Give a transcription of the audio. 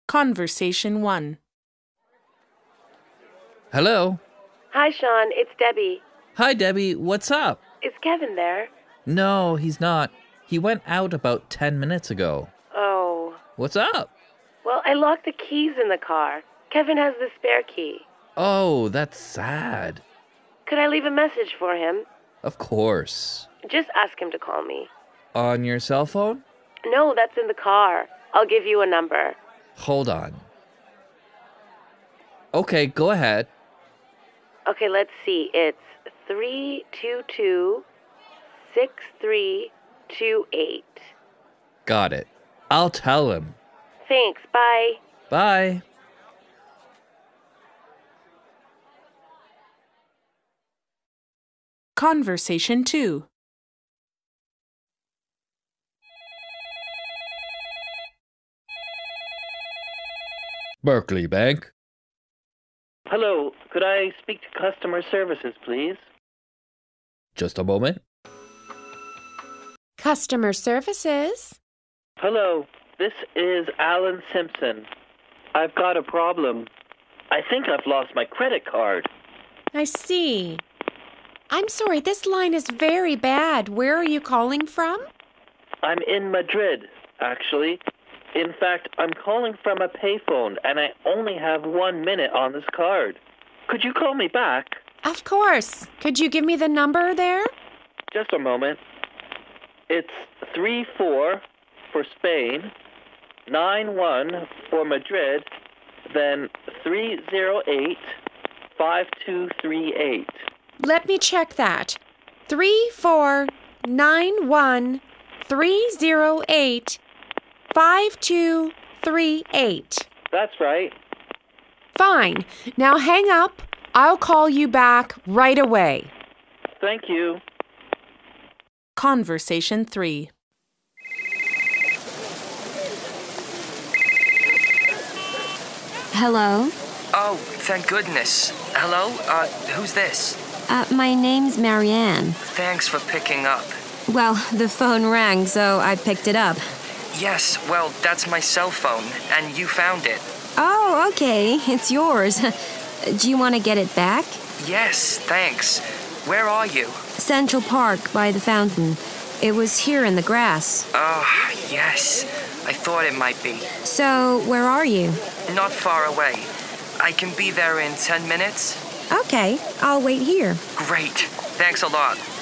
Conversation 1. Hello? Hi, Sean. It's Debbie. Hi, Debbie. What's up? Is Kevin there? No, he's not. He went out about 10 minutes ago. Oh. What's up? Well, I locked the keys in the car. Kevin has the spare key. Oh, that's sad. Could I leave a message for him? Of course. Just ask him to call me. On your cell phone? No, that's in the car. I'll give you a number. Hold on. Okay, go ahead. Okay, let's see. It's 322-6328. Got it. I'll tell him. Thanks. Bye. Bye. Conversation 2. Berkeley Bank. Hello, could I speak to customer services, please? Just a moment. Customer services? Hello, this is Alan Simpson. I've got a problem. I think I've lost my credit card. I see. I'm sorry, this line is very bad. Where are you calling from? I'm in Madrid, actually. In fact, I'm calling from a payphone, and I only have 1 minute on this card. Could you call me back? Of course. Could you give me the number there? Just a moment. It's 34 for Spain, 91 for Madrid, then 308-5238. Let me check that. 3491-308-5238. That's right. Fine. Now hang up. I'll call you back right away. Thank you. Conversation 3. Hello? Oh, thank goodness. Hello? Who's this? My name's Marianne. Thanks for picking up. Well, the phone rang, so I picked it up. Yes, well, that's my cell phone, and you found it. Oh, okay. It's yours. Do you want to get it back? Yes, thanks. Where are you? Central Park by the fountain. It was here in the grass. Oh, yes. I thought it might be. So, where are you? Not far away. I can be there in 10 minutes. Okay, I'll wait here. Great. Thanks a lot.